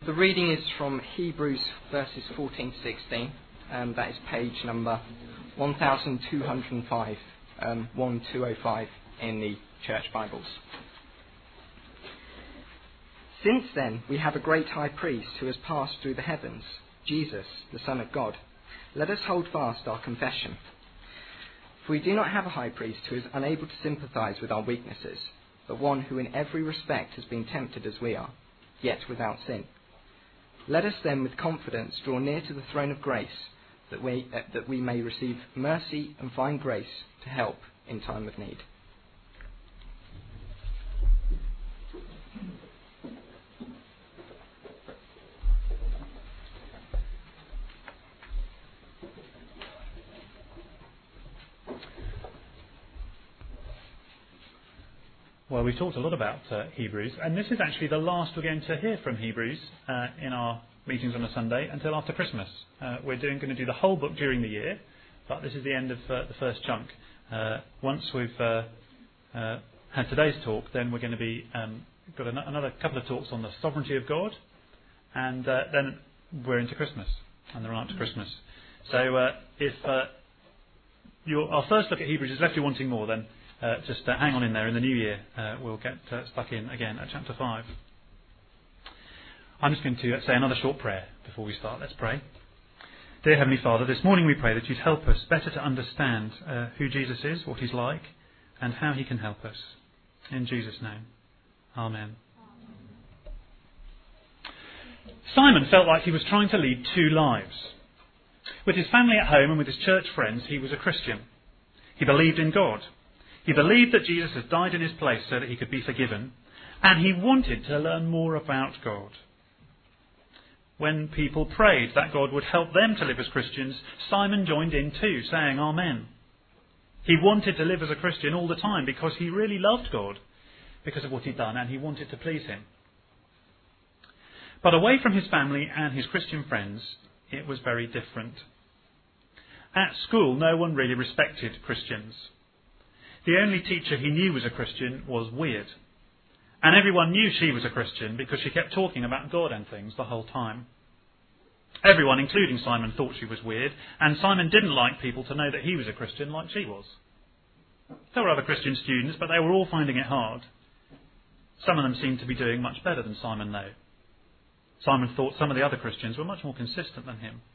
The reading is from Hebrews verses 14 to 16. That is page number 1205, 1205 in the Church Bibles. Since then, we have a great high priest who has passed through the heavens, Jesus, the Son of God. Let us hold fast our confession. For we do not have a high priest who is unable to sympathize with our weaknesses, but one who in every respect has been tempted as we are, yet without sin. Let us then with confidence draw near to the throne of grace, that we may receive mercy and find grace to help in time of need. Well, we've talked a lot about Hebrews, and this is actually the last we're going to hear from Hebrews in our meetings on a Sunday until after Christmas. We're going to do the whole book during the year, but this is the end of the first chunk. Once we've had today's talk, then we're going to be got another couple of talks on the sovereignty of God, and then we're into Christmas, and the run up to Christmas. So if our first look at Hebrews has left you wanting more, then just hang on in there. In the new year, we'll get stuck in again at chapter 5. I'm just going to say another short prayer before we start. Let's pray. Dear Heavenly Father, this morning we pray that you'd help us better to understand who Jesus is, what he's like, and how he can help us. In Jesus' name. Amen. Simon felt like he was trying to lead two lives. With his family at home and with his church friends, he was a Christian. He believed in God. He believed that Jesus had died in his place so that he could be forgiven, and he wanted to learn more about God. When people prayed that God would help them to live as Christians, Simon joined in too, saying Amen. He wanted to live as a Christian all the time because he really loved God because of what he'd done, and he wanted to please him. But away from his family and his Christian friends, it was very different. At school, no one really respected Christians. The only teacher he knew was a Christian was weird. And everyone knew she was a Christian because she kept talking about God and things the whole time. Everyone, including Simon, thought she was weird, and Simon didn't like people to know that he was a Christian like she was. There were other Christian students, but they were all finding it hard. Some of them seemed to be doing much better than Simon, though. Simon thought some of the other Christians were much more consistent than him.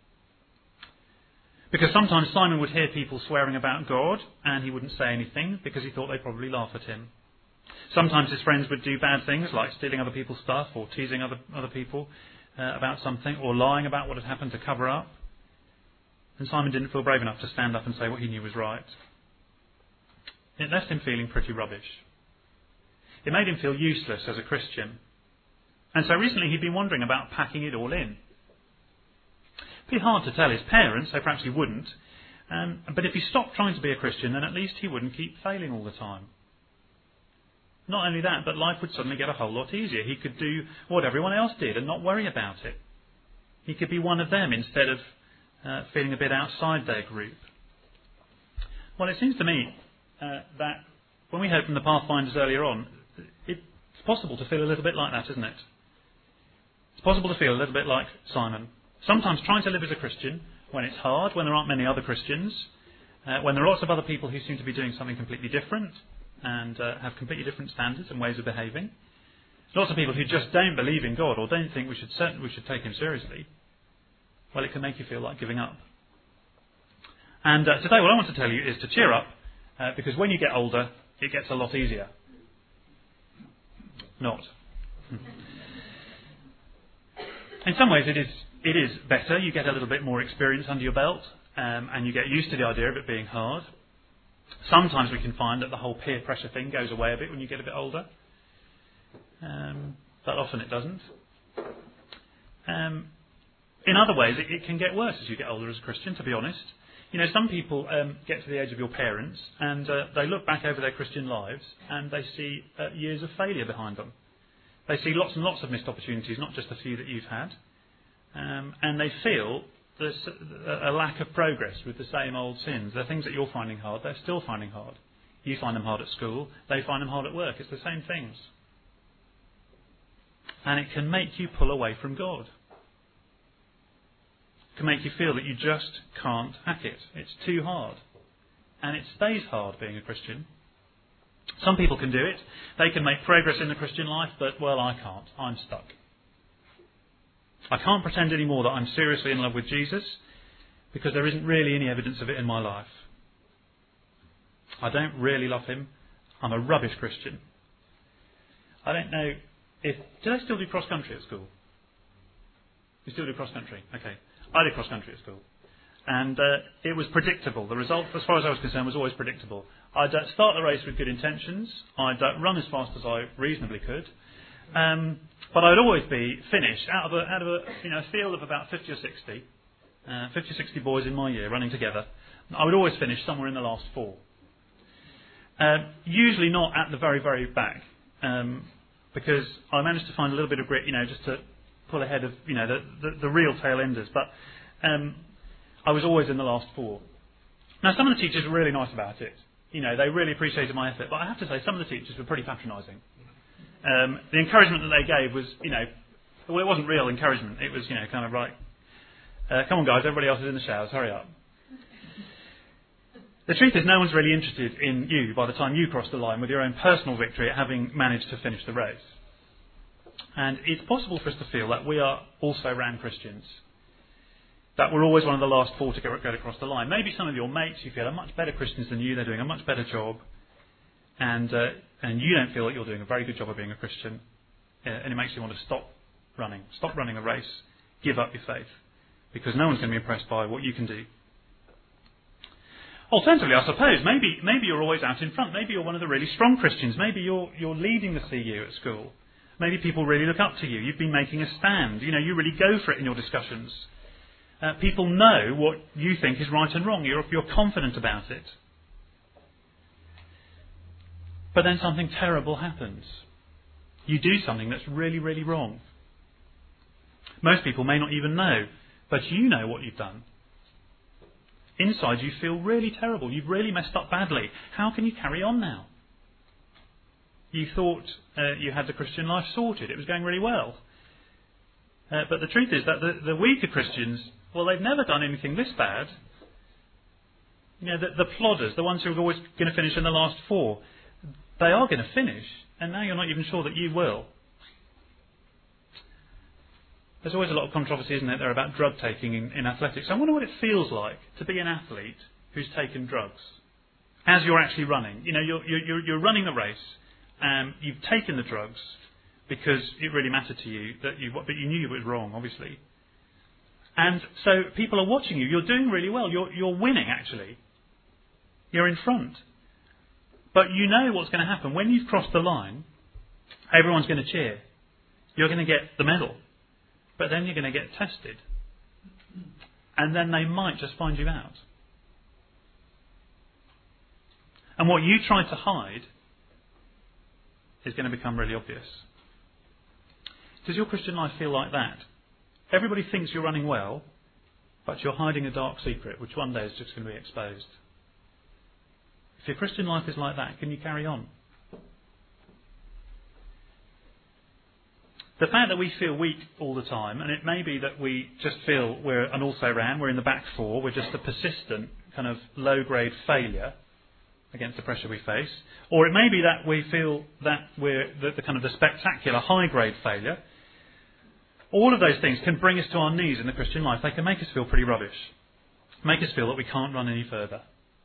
Because sometimes Simon would hear people swearing about God, and he wouldn't say anything because he thought they'd probably laugh at him. Sometimes his friends would do bad things like stealing other people's stuff or teasing other people about something or lying about what had happened to cover up. And Simon didn't feel brave enough to stand up and say what he knew was right. It left him feeling pretty rubbish. It made him feel useless as a Christian. And so recently he'd been wondering about packing it all in. It'd be hard to tell his parents, so perhaps he wouldn't. But if he stopped trying to be a Christian, then at least he wouldn't keep failing all the time. Not only that, but life would suddenly get a whole lot easier. He could do what everyone else did and not worry about it. He could be one of them instead of feeling a bit outside their group. Well, it seems to me that when we heard from the Pathfinders earlier on, it's possible to feel a little bit like that, isn't it? It's possible to feel a little bit like Simon. Sometimes trying to live as a Christian, when it's hard, when there aren't many other Christians, when there are lots of other people who seem to be doing something completely different and have completely different standards and ways of behaving, lots of people who just don't believe in God or don't think we should take him seriously, well, it can make you feel like giving up. And today what I want to tell you is to cheer up, because when you get older, it gets a lot easier. Not. In some ways it is better. You get a little bit more experience under your belt, and you get used to the idea of it being hard. Sometimes we can find that the whole peer pressure thing goes away a bit when you get a bit older, but often it doesn't. In other ways, it can get worse as you get older as a Christian, to be honest. You know, some people get to the age of your parents and they look back over their Christian lives and they see years of failure behind them. They see lots and lots of missed opportunities, not just a few that you've had. And they feel there's a lack of progress with the same old sins. The things that you're finding hard, they're still finding hard. You find them hard at school, they find them hard at work. It's the same things. And it can make you pull away from God. It can make you feel that you just can't hack it. It's too hard. And it stays hard being a Christian. Some people can do it. They can make progress in the Christian life, but, well, I can't. I'm stuck. I can't pretend anymore that I'm seriously in love with Jesus because there isn't really any evidence of it in my life. I don't really love him. I'm a rubbish Christian. I don't know if... Do they still do cross-country at school? You still do cross-country? Okay. I did cross-country at school. And it was predictable. The result, as far as I was concerned, was always predictable. I'd start the race with good intentions. I'd run as fast as I reasonably could. But I'd always be finished out of a field of about 50 or 60. 50 or 60 boys in my year running together. I would always finish somewhere in the last 4. Usually not at the very, very back. Because I managed to find a little bit of grit, just to pull ahead of, the real tail enders. But I was always in the last 4. Now, some of the teachers were really nice about it. They really appreciated my effort. But I have to say, some of the teachers were pretty patronising. The encouragement that they gave was, well, it wasn't real encouragement. It was, kind of like, come on, guys, everybody else is in the showers, hurry up. The truth is, no one's really interested in you by the time you cross the line with your own personal victory at having managed to finish the race. And it's possible for us to feel that we are also ran Christians. That we're always one of the last 4 to get across the line. Maybe some of your mates you feel are much better Christians than you, they're doing a much better job, and you don't feel that you're doing a very good job of being a Christian, and it makes you want to stop running the race, give up your faith, because no one's going to be impressed by what you can do. Alternatively, I suppose, maybe you're always out in front. Maybe you're one of the really strong Christians. Maybe you're leading the CU at school. Maybe people really look up to you. You've been making a stand. You really go for it in your discussions. People know what you think is right and wrong. You're confident about it. But then something terrible happens. You do something that's really, really wrong. Most people may not even know, but you know what you've done. Inside you feel really terrible. You've really messed up badly. How can you carry on now? You thought you had the Christian life sorted. It was going really well. But the truth is that the weaker Christians, well, they've never done anything this bad. The plodders, the ones who are always going to finish in the last 4, they are going to finish, and now you're not even sure that you will. There's always a lot of controversy, isn't there, about drug taking in athletics. I wonder what it feels like to be an athlete who's taken drugs as you're actually running. You're running the race, and you've taken the drugs because it really mattered to you, but you knew it was wrong, obviously. And so people are watching you. You're doing really well. You're winning, actually. You're in front. But you know what's going to happen. When you've crossed the line, everyone's going to cheer. You're going to get the medal. But then you're going to get tested. And then they might just find you out. And what you tried to hide is going to become really obvious. Does your Christian life feel like that? Everybody thinks you're running well, but you're hiding a dark secret, which one day is just going to be exposed. If your Christian life is like that, can you carry on? The fact that we feel weak all the time, and it may be that we just feel we're an also-ran, we're in the back 4, we're just a persistent kind of low-grade failure against the pressure we face, or it may be that we feel that we're the kind of the spectacular high-grade failure. All of those things can bring us to our knees in the Christian life. They can make us feel pretty rubbish, make us feel that we can't run any further.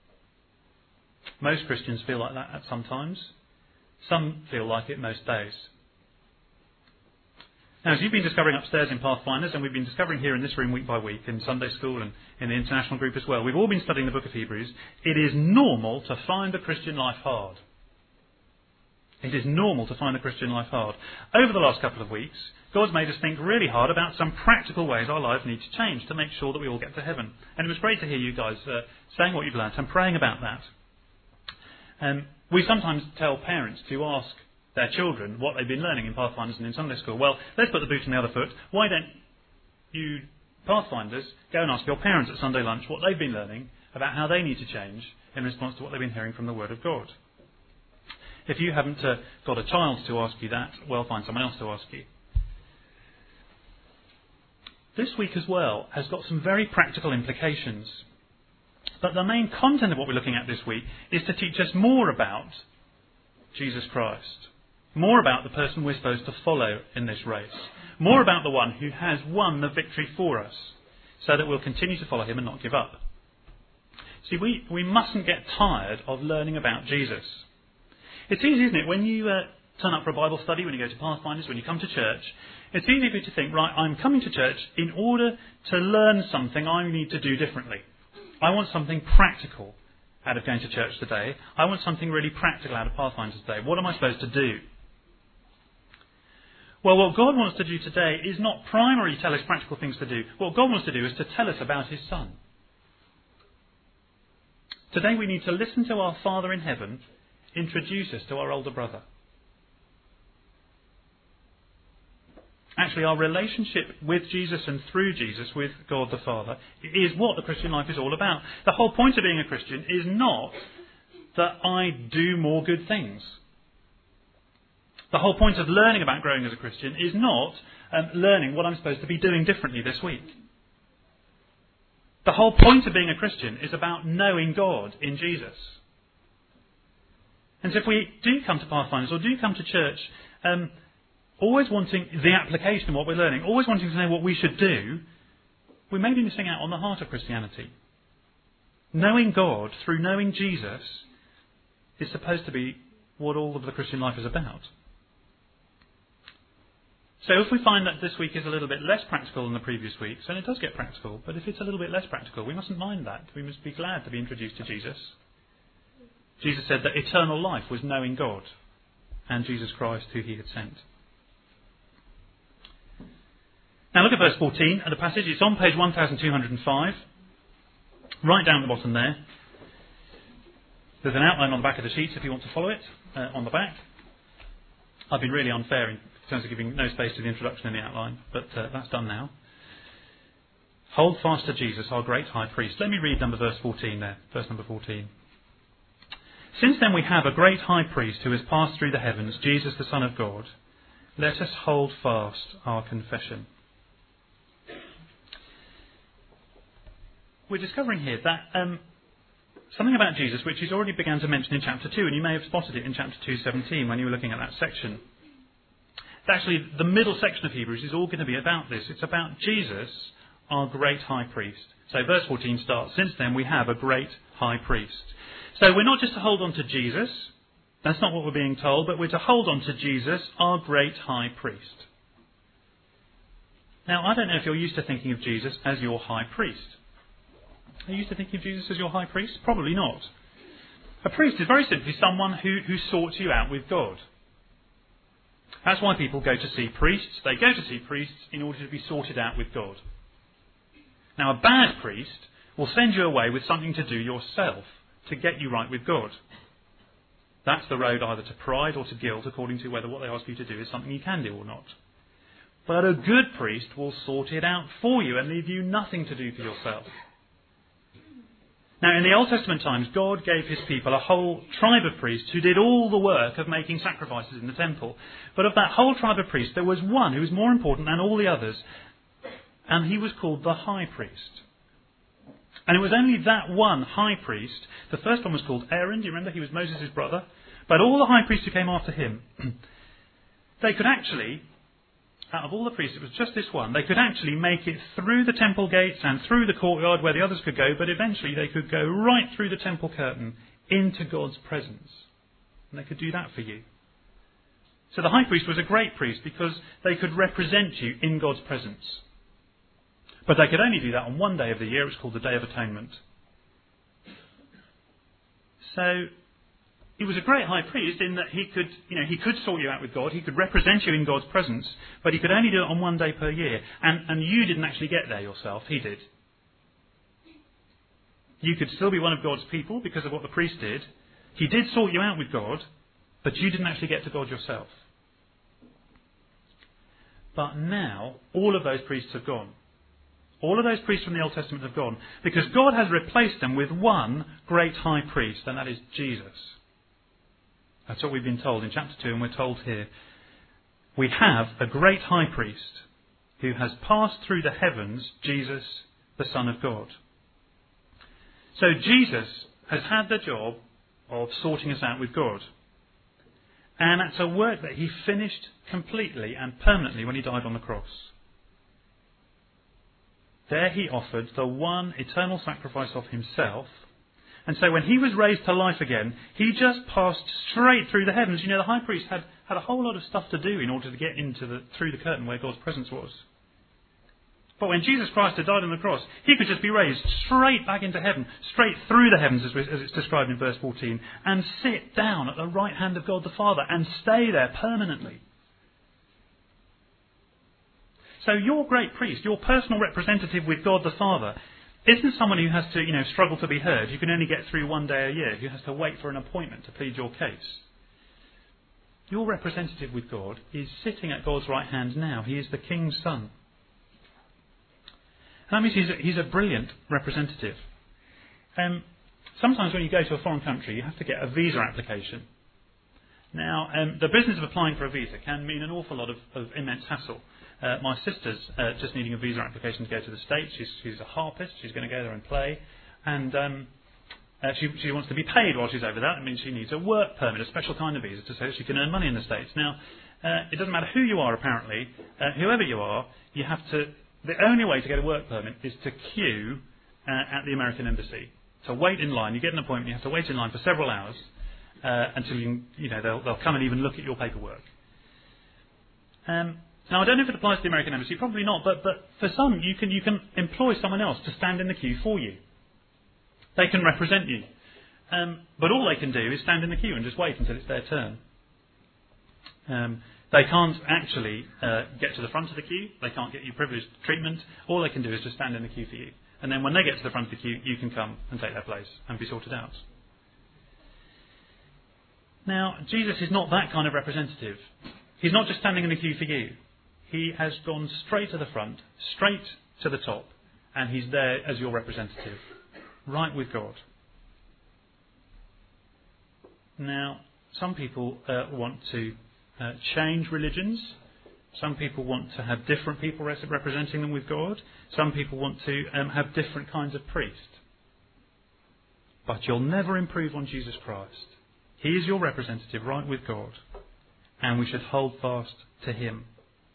Most Christians feel like that at some times. Some feel like it most days. Now, as you've been discovering upstairs in Pathfinders, and we've been discovering here in this room week by week, in Sunday school and in the international group as well, we've all been studying the book of Hebrews. It is normal to find the Christian life hard. It is normal to find the Christian life hard. Over the last couple of weeks, God's made us think really hard about some practical ways our lives need to change to make sure that we all get to heaven. And it was great to hear you guys saying what you've learnt and praying about that. We sometimes tell parents to ask their children what they've been learning in Pathfinders and in Sunday school. Well, let's put the boot on the other foot. Why don't you, Pathfinders, go and ask your parents at Sunday lunch what they've been learning about how they need to change in response to what they've been hearing from the Word of God. If you haven't got a child to ask you that, well, find someone else to ask you. this week as well has got some very practical implications. But the main content of what we're looking at this week is to teach us more about Jesus Christ, more about the person we're supposed to follow in this race, more about the one who has won the victory for us, so that we'll continue to follow him and not give up. See, we mustn't get tired of learning about Jesus. It's easy, isn't it, when you turn up for a Bible study, when you go to Pathfinders, when you come to church, it's easy for you to think, right, I'm coming to church in order to learn something I need to do differently. I want something practical out of going to church today. I want something really practical out of Pathfinders today. What am I supposed to do? Well, what God wants to do today is not primarily tell us practical things to do. What God wants to do is to tell us about his Son. Today we need to listen to our Father in heaven introduce us to our older brother. Actually, our relationship with Jesus and through Jesus with God the Father is what the Christian life is all about. The whole point of being a Christian is not that I do more good things. The whole point of learning about growing as a Christian is not learning what I'm supposed to be doing differently this week. The whole point of being a Christian is about knowing God in Jesus. And so if we do come to Pathfinders or do come to church, always wanting the application of what we're learning, always wanting to know what we should do, we may be missing out on the heart of Christianity. Knowing God through knowing Jesus is supposed to be what all of the Christian life is about. So if we find that this week is a little bit less practical than the previous weeks, and it does get practical, but if it's a little bit less practical, we mustn't mind that. We must be glad to be introduced to Jesus. Jesus said that eternal life was knowing God and Jesus Christ who he had sent. Now look at verse 14 of the passage. It's on page 1205. Right down at the bottom there. There's an outline on the back of the sheets if you want to follow it on the back. I've been really unfair in terms of giving no space to the introduction in the outline, but that's done now. Hold fast to Jesus, our great high priest. Let me read verse 14 there. Verse number 14. Since then we have a great high priest who has passed through the heavens, Jesus the Son of God. Let us hold fast our confession. We're discovering here that something about Jesus which he's already began to mention in chapter 2, and you may have spotted it in chapter 2:17 when you were looking at that section. Actually, the middle section of Hebrews is all going to be about this. It's about Jesus, our great high priest. So verse 14 starts, since then we have a great high priest. So we're not just to hold on to Jesus, that's not what we're being told, but we're to hold on to Jesus, our great high priest. Now, I don't know if you're used to thinking of Jesus as your high priest. Are you used to thinking of Jesus as your high priest? Probably not. A priest is very simply someone who sorts you out with God. That's why people go to see priests. They go to see priests in order to be sorted out with God. Now, a bad priest will send you away with something to do yourself to get you right with God. That's the road either to pride or to guilt, according to whether what they ask you to do is something you can do or not. But a good priest will sort it out for you and leave you nothing to do for yourself. Now, in the Old Testament times, God gave his people a whole tribe of priests who did all the work of making sacrifices in the temple. But of that whole tribe of priests, there was one who was more important than all the others, and he was called the high priest. And it was only that one high priest. The first one was called Aaron. Do you remember? He was Moses' brother. But all the high priests who came after him, they could actually, out of all the priests, it was just this one, they could actually make it through the temple gates and through the courtyard where the others could go, but eventually they could go right through the temple curtain into God's presence. And they could do that for you. So the high priest was a great priest because they could represent you in God's presence. But they could only do that on one day of the year. It was called the Day of Atonement. So he was a great high priest in that he could sort you out with God. He could represent you in God's presence, but he could only do it on one day per year. And you didn't actually get there yourself. He did. You could still be one of God's people because of what the priest did. He did sort you out with God, but you didn't actually get to God yourself. But now, all of those priests have gone. All of those priests from the Old Testament have gone because God has replaced them with one great high priest, and that is Jesus. That's what we've been told in chapter 2, and we're told here. We have a great high priest who has passed through the heavens, Jesus, the Son of God. So Jesus has had the job of sorting us out with God. And that's a work that he finished completely and permanently when he died on the cross. There he offered the one eternal sacrifice of himself. And so when he was raised to life again, he just passed straight through the heavens. You know, the high priest had a whole lot of stuff to do in order to get through the curtain where God's presence was. But when Jesus Christ had died on the cross, he could just be raised straight back into heaven, straight through the heavens, as it's described in verse 14, and sit down at the right hand of God the Father and stay there permanently. So your great priest, your personal representative with God the Father, isn't someone who has to, struggle to be heard. You can only get through one day a year, who has to wait for an appointment to plead your case. Your representative with God is sitting at God's right hand now. He is the King's Son. That means he's a brilliant representative. Sometimes when you go to a foreign country, you have to get a visa application. Now, the business of applying for a visa can mean an awful lot of immense hassle. My sister's just needing a visa application to go to the States. She's a harpist. She's going to go there and play. And she wants to be paid while she's over there. That means she needs a work permit, a special kind of visa, to say that she can earn money in the States. Now, it doesn't matter who you are, apparently. Whoever you are, you have to... The only way to get a work permit is to queue at the American Embassy. To wait in line. You get an appointment, you have to wait in line for several hours until they'll come and even look at your paperwork. Now, I don't know if it applies to the American Embassy, probably not, but for some, you can employ someone else to stand in the queue for you. They can represent you. But all they can do is stand in the queue and just wait until it's their turn. They can't actually get to the front of the queue. They can't get you privileged treatment. All they can do is just stand in the queue for you. And then when they get to the front of the queue, you can come and take their place and be sorted out. Now, Jesus is not that kind of representative. He's not just standing in the queue for you. He has gone straight to the front, straight to the top, and he's there as your representative, right with God. Now, some people want to change religions. Some people want to have different people representing them with God. Some people want to have different kinds of priest. But you'll never improve on Jesus Christ. He is your representative right with God. And we should hold fast to him.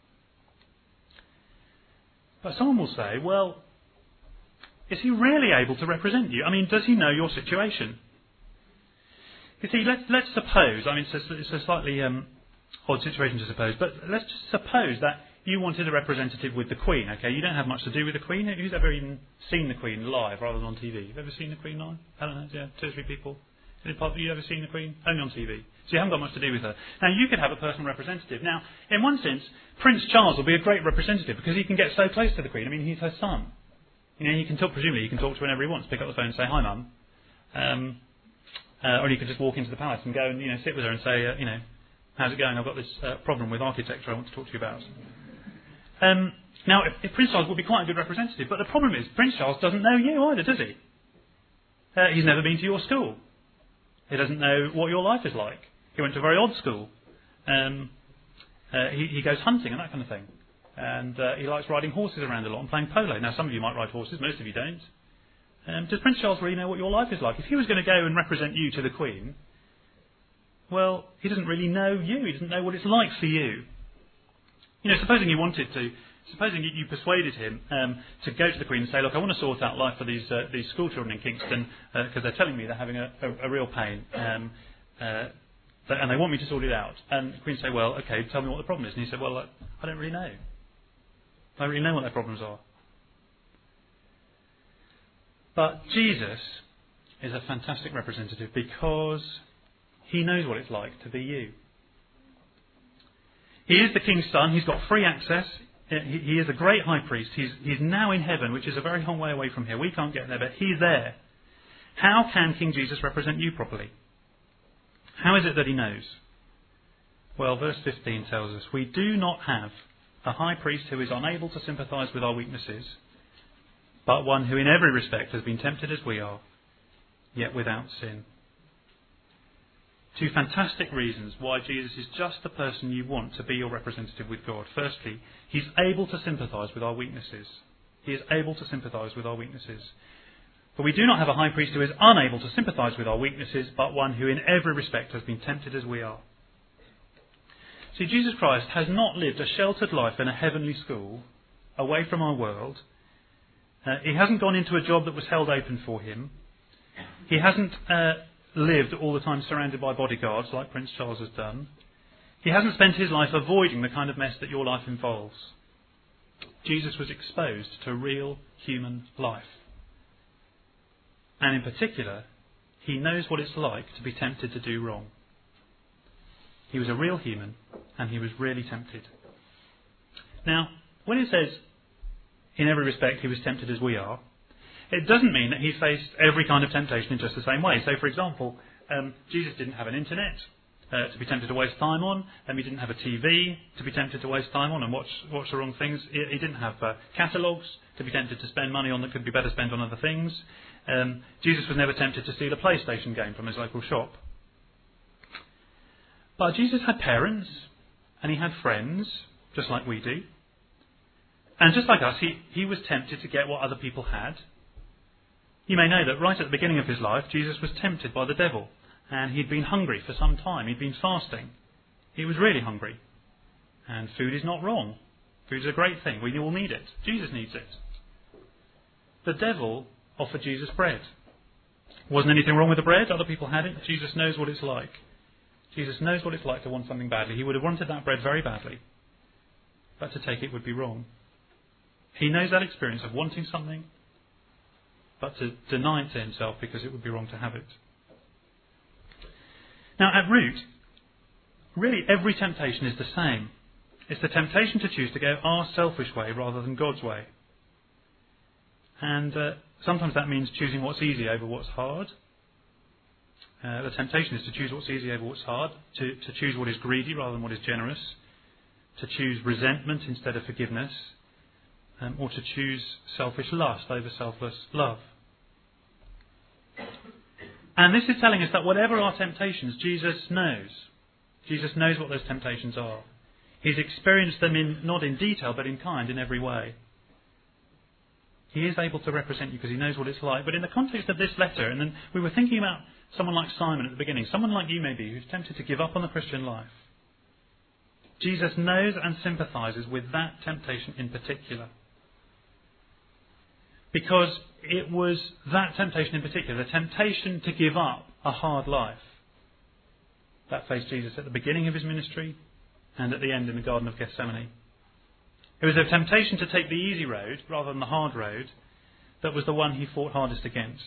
But someone will say, well, is he really able to represent you? I mean, does he know your situation? You see, let's suppose, I mean, it's a slightly odd situation to suppose, but let's just suppose that you wanted a representative with the Queen, okay? You don't have much to do with the Queen. Who's ever even seen the Queen live rather than on TV? You've ever seen the Queen live? I don't know, yeah, 2 or 3 people. Have you ever seen the Queen? Only on TV. So you haven't got much to do with her. Now, you could have a personal representative. Now, in one sense, Prince Charles will be a great representative because he can get so close to the Queen. I mean, he's her son. He can talk, presumably, he can talk to her whenever he wants, pick up the phone and say, hi, Mum. Or he could just walk into the palace and go and, sit with her and say, how's it going? I've got this problem with architecture I want to talk to you about. Now, if Prince Charles would be quite a good representative, but the problem is, Prince Charles doesn't know you either, does he? He's never been to your school. He doesn't know what your life is like. He went to a very odd school. He goes hunting and that kind of thing. And he likes riding horses around a lot and playing polo. Now, some of you might ride horses, most of you don't. Does Prince Charles really know what your life is like? If he was going to go and represent you to the Queen, well, he doesn't really know you. He doesn't know what it's like for you. Supposing you persuaded him to go to the Queen and say, look, I want to sort out life for these school children in Kingston because they're telling me they're having a real pain and they want me to sort it out. And the Queen say, well, okay, tell me what the problem is. And he said, well, I don't really know. I don't really know what their problems are. But Jesus is a fantastic representative because he knows what it's like to be you. He is the King's Son. He's got free access. He is a great high priest. He's now in heaven, which is a very long way away from here. We can't get there, but he's there. How can King Jesus represent you properly? How is it that he knows? Well, verse 15 tells us, we do not have a high priest who is unable to sympathise with our weaknesses, but one who in every respect has been tempted as we are, yet without sin. two fantastic reasons why Jesus is just the person you want to be your representative with God. Firstly, he's able to sympathise with our weaknesses. He is able to sympathise with our weaknesses. For we do not have a high priest who is unable to sympathise with our weaknesses, but one who in every respect has been tempted as we are. See, Jesus Christ has not lived a sheltered life in a heavenly school, away from our world. He hasn't gone into a job that was held open for him. He hasn't lived all the time surrounded by bodyguards like Prince Charles has done. He hasn't spent his life avoiding the kind of mess that your life involves. Jesus was exposed to real human life. And in particular, he knows what it's like to be tempted to do wrong. He was a real human, and he was really tempted. Now, when it says, in every respect he was tempted as we are, it doesn't mean that he faced every kind of temptation in just the same way. So, for example, Jesus didn't have an internet to be tempted to waste time on. He didn't have a TV to be tempted to waste time on and watch the wrong things. He didn't have catalogues to be tempted to spend money on that could be better spent on other things. Jesus was never tempted to steal a PlayStation game from his local shop. But Jesus had parents, and he had friends, just like we do. And just like us, he was tempted to get what other people had. You may know that right at the beginning of his life, Jesus was tempted by the devil. And he'd been hungry for some time. He'd been fasting. He was really hungry. And food is not wrong. Food is a great thing. We all need it. Jesus needs it. The devil offered Jesus bread. Wasn't anything wrong with the bread. Other people had it. Jesus knows what it's like. Jesus knows what it's like to want something badly. He would have wanted that bread very badly. But to take it would be wrong. He knows that experience of wanting something, but to deny it to himself because it would be wrong to have it. Now, at root, really every temptation is the same. It's the temptation to choose to go our selfish way rather than God's way. And sometimes that means choosing what's easy over what's hard. The temptation is to choose what's easy over what's hard, to choose what is greedy rather than what is generous, to choose resentment instead of forgiveness, or to choose selfish lust over selfless love. And this is telling us that whatever our temptations, Jesus knows. Jesus knows what those temptations are. He's experienced them not in detail, but in kind, in every way. He is able to represent you because he knows what it's like. But in the context of this letter, and then we were thinking about someone like Simon at the beginning, someone like you maybe, who's tempted to give up on the Christian life. Jesus knows and sympathises with that temptation in particular. Because it was that temptation in particular, the temptation to give up a hard life, that faced Jesus at the beginning of his ministry and at the end in the Garden of Gethsemane. It was a temptation to take the easy road rather than the hard road that was the one he fought hardest against.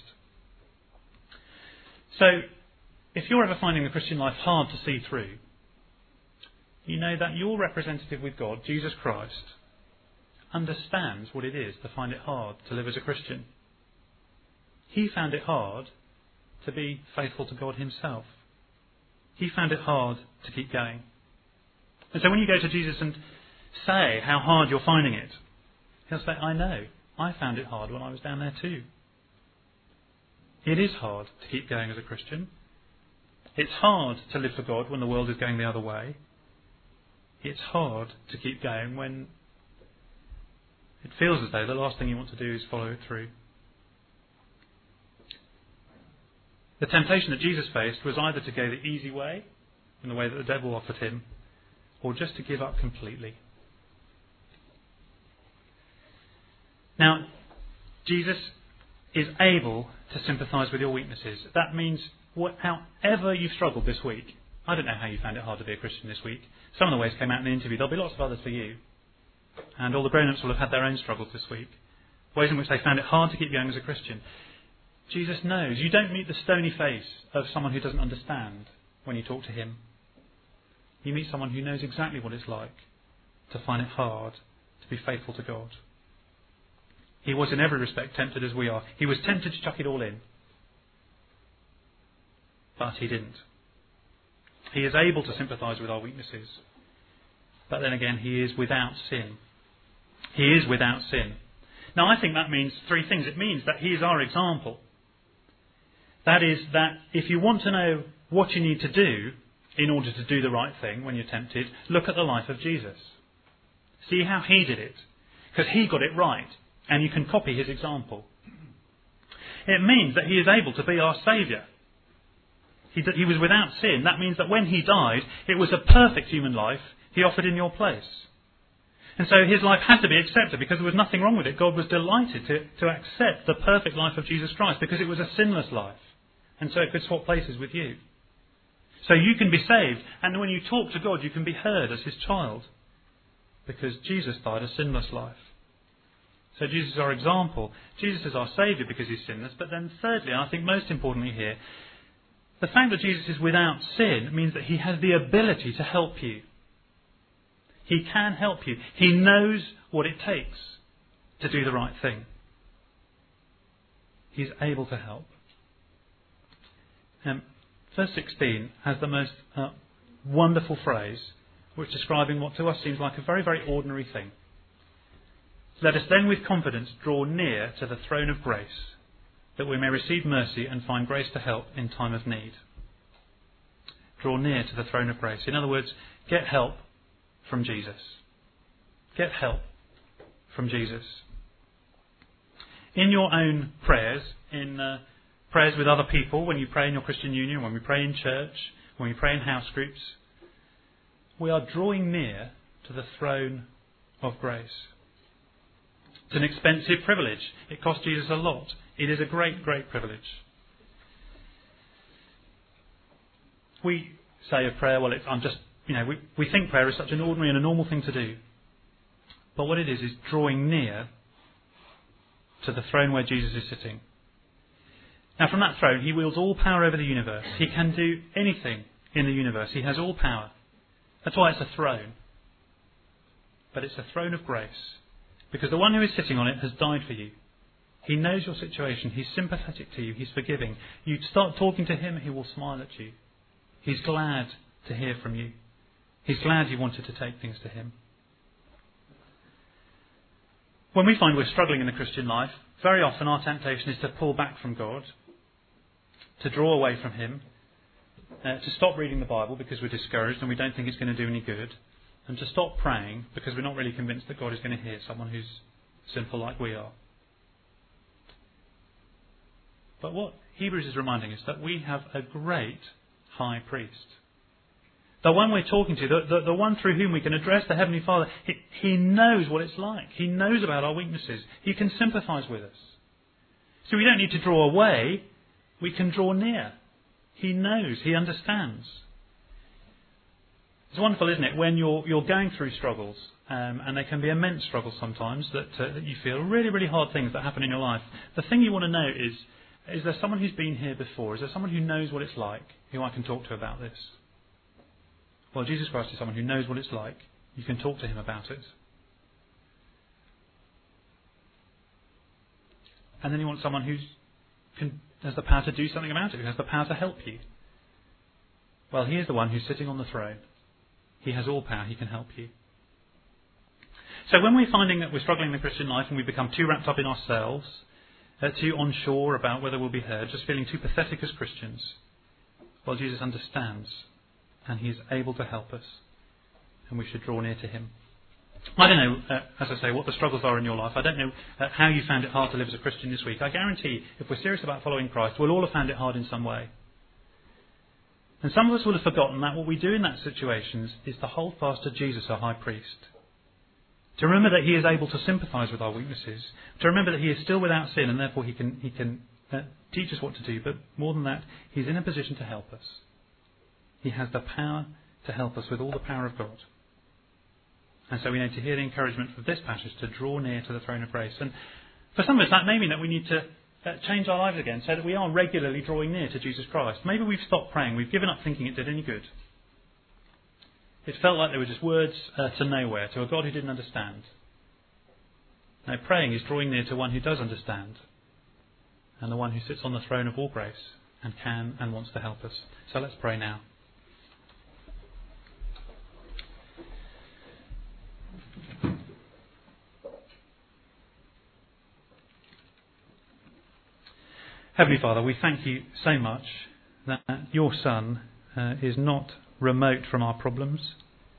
So, if you're ever finding the Christian life hard to see through, you know that your representative with God, Jesus Christ, understands what it is to find it hard to live as a Christian. He found it hard to be faithful to God himself. He found it hard to keep going. And so when you go to Jesus and say how hard you're finding it, he'll say, I know, I found it hard when I was down there too. It is hard to keep going as a Christian. It's hard to live for God when the world is going the other way. It's hard to keep going when it feels as though the last thing you want to do is follow it through. The temptation that Jesus faced was either to go the easy way, in the way that the devil offered him, or just to give up completely. Now, Jesus is able to sympathise with your weaknesses. That means however you've struggled this week. I don't know how you found it hard to be a Christian this week. Some of the ways came out in the interview. There'll be lots of others for you. And all the grown-ups will have had their own struggles this week. Ways in which they found it hard to keep going as a Christian. Jesus knows. You don't meet the stony face of someone who doesn't understand when you talk to him. You meet someone who knows exactly what it's like to find it hard to be faithful to God. He was in every respect tempted as we are. He was tempted to chuck it all in. But he didn't. He is able to sympathise with our weaknesses. But then again, he is without sin. He is without sin. Now, I think that means three things. It means that he is our example. That is, that if you want to know what you need to do in order to do the right thing when you're tempted, look at the life of Jesus. See how he did it, because he got it right, and you can copy his example. It means that he is able to be our Saviour. He was without sin. That means that when he died, it was a perfect human life he offered in your place. And so his life had to be accepted because there was nothing wrong with it. God was delighted to accept the perfect life of Jesus Christ because it was a sinless life. And so it could swap places with you. So you can be saved, and when you talk to God, you can be heard as his child because Jesus died a sinless life. So Jesus is our example. Jesus is our Saviour because he's sinless. But then thirdly, and I think most importantly here, the fact that Jesus is without sin means that he has the ability to help you. He can help you. He knows what it takes to do the right thing. He's able to help. Verse 16 has the most wonderful phrase which describing what to us seems like a very, very ordinary thing. Let us then with confidence draw near to the throne of grace, that we may receive mercy and find grace to help in time of need. Draw near to the throne of grace. In other words, get help from Jesus. Get help from Jesus. In your own prayers, in prayers with other people, when you pray in your Christian union, when we pray in church, when we pray in house groups, we are drawing near to the throne of grace. It's an expensive privilege. It cost Jesus a lot. It is a great, great privilege. We say a prayer, well, we think prayer is such an ordinary and a normal thing to do. But what it is drawing near to the throne where Jesus is sitting. Now from that throne, he wields all power over the universe. He can do anything in the universe. He has all power. That's why it's a throne. But it's a throne of grace. Because the one who is sitting on it has died for you. He knows your situation. He's sympathetic to you. He's forgiving. You start talking to him, he will smile at you. He's glad to hear from you. He's glad you wanted to take things to him. When we find we're struggling in the Christian life, very often our temptation is to pull back from God, to draw away from him, to stop reading the Bible because we're discouraged and we don't think it's going to do any good, and to stop praying because we're not really convinced that God is going to hear someone who's sinful like we are. But what Hebrews is reminding us that we have a great high priest. The one we're talking to, the one through whom we can address the Heavenly Father, he knows what it's like. He knows about our weaknesses. He can sympathise with us. So we don't need to draw away. We can draw near. He knows. He understands. It's wonderful, isn't it, when you're going through struggles, and they can be immense struggles sometimes, that you feel really, really hard things that happen in your life. The thing you want to know is there someone who's been here before? Is there someone who knows what it's like, who I can talk to about this? Well, Jesus Christ is someone who knows what it's like. You can talk to him about it. And then you want someone who has the power to do something about it, who has the power to help you. Well, he is the one who's sitting on the throne. He has all power. He can help you. So when we're finding that we're struggling in the Christian life and we become too wrapped up in ourselves, too unsure about whether we'll be heard, just feeling too pathetic as Christians, well, Jesus understands. And he is able to help us. And we should draw near to him. I don't know, as I say, what the struggles are in your life. I don't know how you found it hard to live as a Christian this week. I guarantee, if we're serious about following Christ, we'll all have found it hard in some way. And some of us will have forgotten that what we do in that situations is to hold fast to Jesus, our high priest. To remember that he is able to sympathise with our weaknesses. To remember that he is still without sin and therefore he can teach us what to do. But more than that, he's in a position to help us. He has the power to help us with all the power of God. And so we need to hear the encouragement of this passage to draw near to the throne of grace. And for some of us, that may mean that we need to change our lives again so that we are regularly drawing near to Jesus Christ. Maybe we've stopped praying. We've given up thinking it did any good. It felt like they were just words to nowhere, to a God who didn't understand. Now, praying is drawing near to one who does understand and the one who sits on the throne of all grace and can and wants to help us. So let's pray now. Heavenly Father, we thank you so much that your Son is not remote from our problems,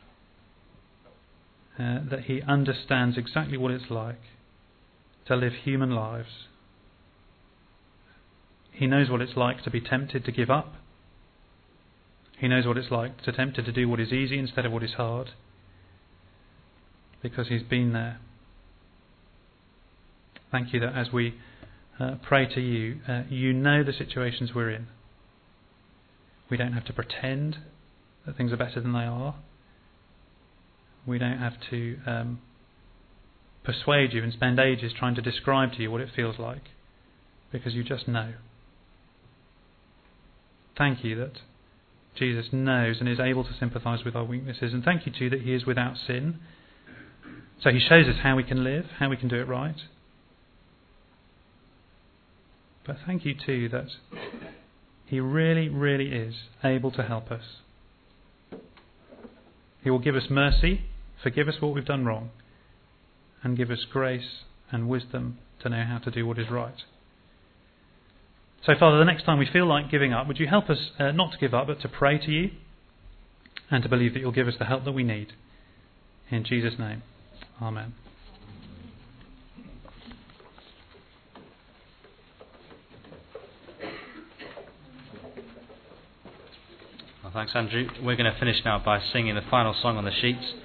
that he understands exactly what it's like to live human lives. He knows what it's like to be tempted to give up. He knows what it's like to be tempted to do what is easy instead of what is hard, because he's been there. Thank you that as we pray to you, you know the situations we're in. We don't have to pretend that things are better than they are. We don't have to persuade you and spend ages trying to describe to you what it feels like, because you just know. Thank you that Jesus knows and is able to sympathise with our weaknesses, and thank you too that he is without sin. So he shows us how we can live, how we can do it right. But thank you too that he really, really is able to help us. He will give us mercy, forgive us what we've done wrong, and give us grace and wisdom to know how to do what is right. So, Father, the next time we feel like giving up, would you help us not to give up, but to pray to you and to believe that you'll give us the help that we need. In Jesus' name, amen. Well, thanks, Andrew. We're going to finish now by singing the final song on the sheets.